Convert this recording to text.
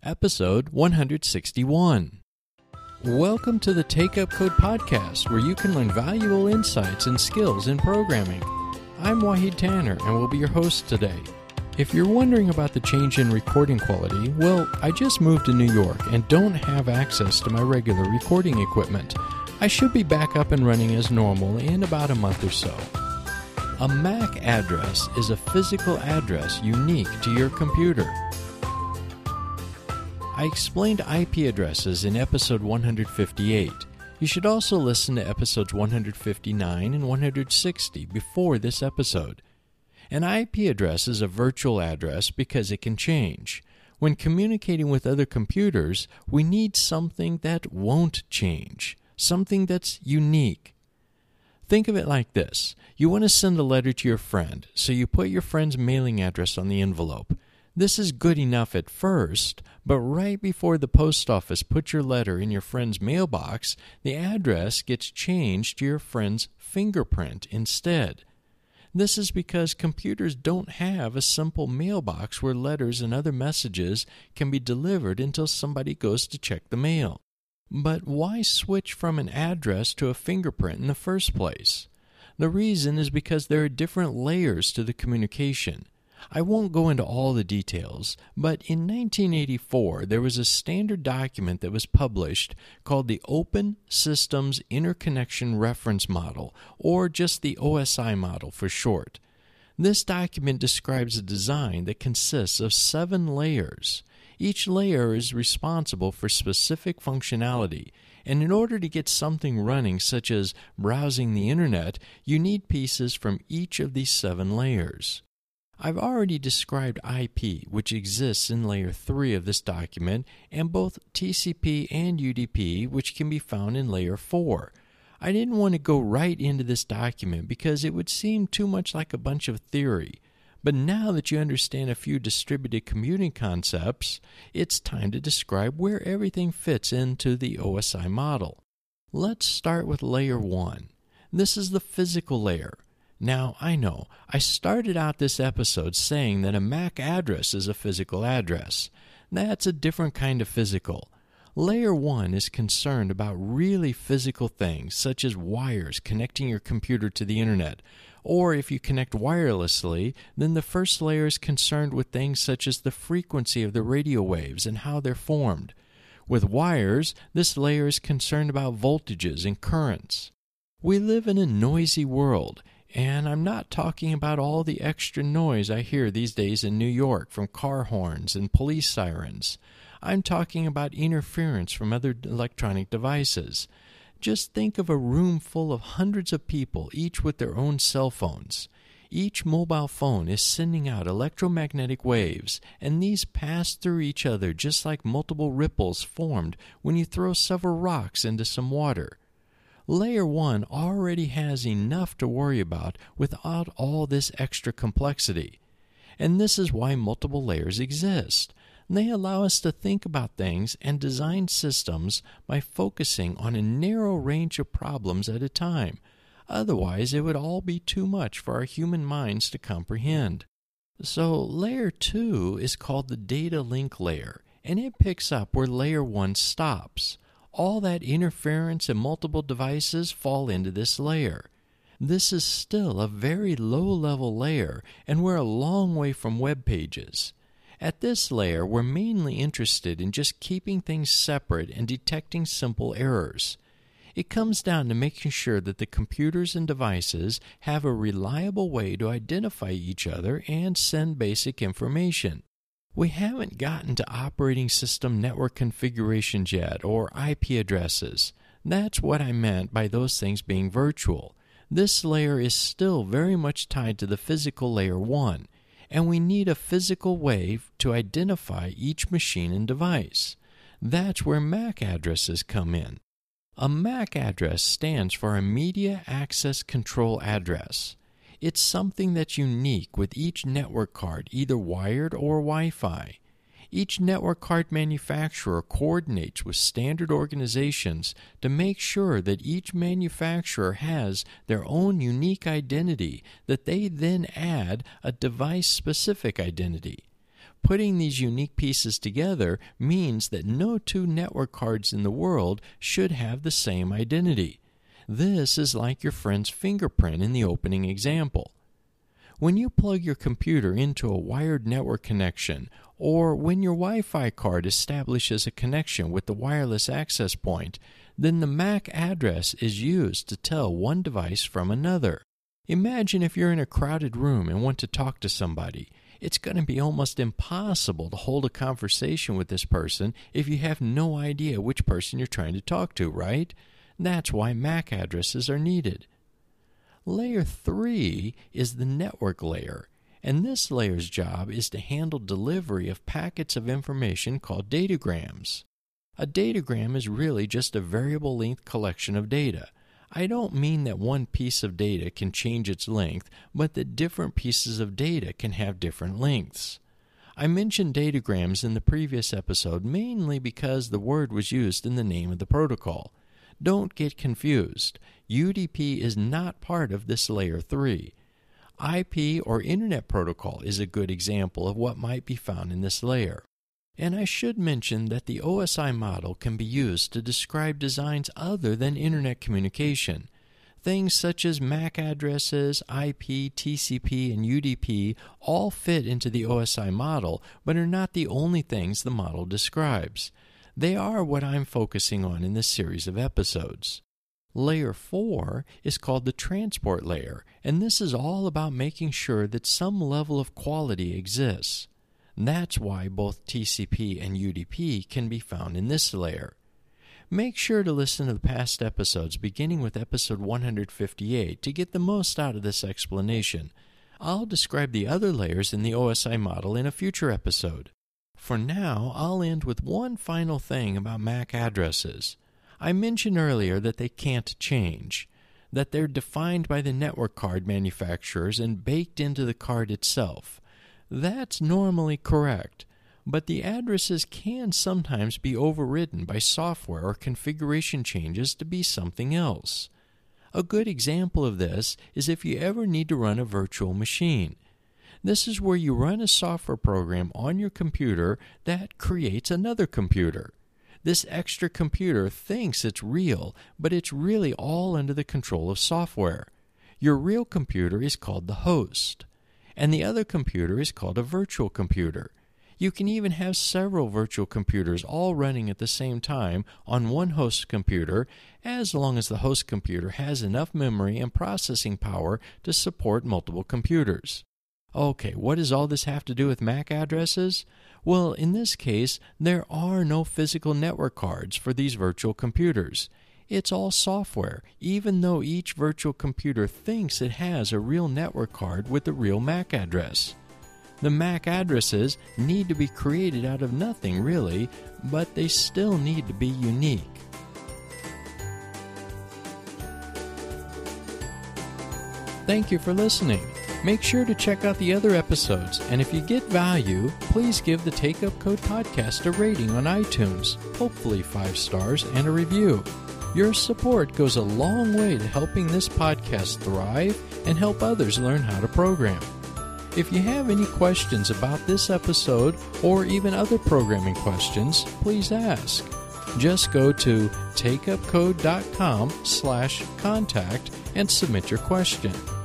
episode 161. Welcome to the Take Up Code podcast, where you can learn valuable insights and skills in programming. I'm Wahid Tanner, and will be your host today. If you're wondering about the change in recording quality, well, I just moved to New York and don't have access to my regular recording equipment. I should be back up and running as normal in about a month or so. A MAC address is a physical address unique to your computer. I explained IP addresses in episode 158. You should also listen to episodes 159 and 160 before this episode. An IP address is a virtual address because it can change. When communicating with other computers, we need something that won't change, something that's unique. Think of it like this. You want to send a letter to your friend, so you put your friend's mailing address on the envelope. This is good enough at first, but right before the post office puts your letter in your friend's mailbox, the address gets changed to your friend's fingerprint instead. This is because computers don't have a simple mailbox where letters and other messages can be delivered until somebody goes to check the mail. But why switch from an address to a fingerprint in the first place? The reason is because there are different layers to the communication. I won't go into all the details, but in 1984 there was a standard document that was published called the Open Systems Interconnection Reference Model, or just the OSI model for short. This document describes a design that consists of 7 layers. Each layer is responsible for specific functionality, and in order to get something running, such as browsing the internet, you need pieces from each of these 7 layers. I've already described IP, which exists in layer 3 of this document, and both TCP and UDP, which can be found in layer 4. I didn't want to go right into this document because it would seem too much like a bunch of theory. But now that you understand a few distributed computing concepts, it's time to describe where everything fits into the OSI model. Let's start with layer 1. This is the physical layer. Now, I know, I started out this episode saying that a MAC address is a physical address. That's a different kind of physical. Layer 1 is concerned about really physical things, such as wires connecting your computer to the internet. Or if you connect wirelessly, then the first layer is concerned with things such as the frequency of the radio waves and how they're formed. With wires, this layer is concerned about voltages and currents. We live in a noisy world, and I'm not talking about all the extra noise I hear these days in New York from car horns and police sirens. I'm talking about interference from other electronic devices. Just think of a room full of hundreds of people, each with their own cell phones. Each mobile phone is sending out electromagnetic waves, and these pass through each other just like multiple ripples formed when you throw several rocks into some water. Layer 1 already has enough to worry about without all this extra complexity. And this is why multiple layers exist. They allow us to think about things and design systems by focusing on a narrow range of problems at a time. Otherwise, it would all be too much for our human minds to comprehend. So, layer 2 is called the data link layer, and it picks up where layer 1 stops. All that interference and multiple devices fall into this layer. This is still a very low-level layer, and we're a long way from web pages. At this layer, we're mainly interested in just keeping things separate and detecting simple errors. It comes down to making sure that the computers and devices have a reliable way to identify each other and send basic information. We haven't gotten to operating system network configurations yet, or IP addresses. That's what I meant by those things being virtual. This layer is still very much tied to the physical layer 1. And we need a physical way to identify each machine and device. That's where MAC addresses come in. A MAC address stands for a Media Access Control Address. It's something that's unique with each network card, either wired or Wi-Fi. Each network card manufacturer coordinates with standard organizations to make sure that each manufacturer has their own unique identity that they then add a device-specific identity. Putting these unique pieces together means that no two network cards in the world should have the same identity. This is like your friend's fingerprint in the opening example. When you plug your computer into a wired network connection, or when your Wi-Fi card establishes a connection with the wireless access point, then the MAC address is used to tell one device from another. Imagine if you're in a crowded room and want to talk to somebody. It's going to be almost impossible to hold a conversation with this person if you have no idea which person you're trying to talk to, right? That's why MAC addresses are needed. Layer 3 is the network layer, and this layer's job is to handle delivery of packets of information called datagrams. A datagram is really just a variable length collection of data. I don't mean that one piece of data can change its length, but that different pieces of data can have different lengths. I mentioned datagrams in the previous episode mainly because the word was used in the name of the protocol. Don't get confused. UDP is not part of this layer 3. IP or Internet Protocol is a good example of what might be found in this layer. And I should mention that the OSI model can be used to describe designs other than Internet communication. Things such as MAC addresses, IP, TCP, and UDP all fit into the OSI model, but are not the only things the model describes. They are what I'm focusing on in this series of episodes. Layer 4 is called the transport layer, and this is all about making sure that some level of quality exists. That's why both TCP and UDP can be found in this layer. Make sure to listen to the past episodes beginning with episode 158 to get the most out of this explanation. I'll describe the other layers in the OSI model in a future episode. For now, I'll end with one final thing about MAC addresses. I mentioned earlier that they can't change, that they're defined by the network card manufacturers and baked into the card itself. That's normally correct, but the addresses can sometimes be overridden by software or configuration changes to be something else. A good example of this is if you ever need to run a virtual machine. This is where you run a software program on your computer that creates another computer. This extra computer thinks it's real, but it's really all under the control of software. Your real computer is called the host, and the other computer is called a virtual computer. You can even have several virtual computers all running at the same time on one host computer, as long as the host computer has enough memory and processing power to support multiple computers. Okay, what does all this have to do with MAC addresses? Well, in this case, there are no physical network cards for these virtual computers. It's all software, even though each virtual computer thinks it has a real network card with a real MAC address. The MAC addresses need to be created out of nothing, really, but they still need to be unique. Thank you for listening. Make sure to check out the other episodes, and if you get value, please give the Take Up Code podcast a rating on iTunes, hopefully 5 stars, and a review. Your support goes a long way to helping this podcast thrive and help others learn how to program. If you have any questions about this episode or even other programming questions, please ask. Just go to takeupcode.com/contact and submit your question.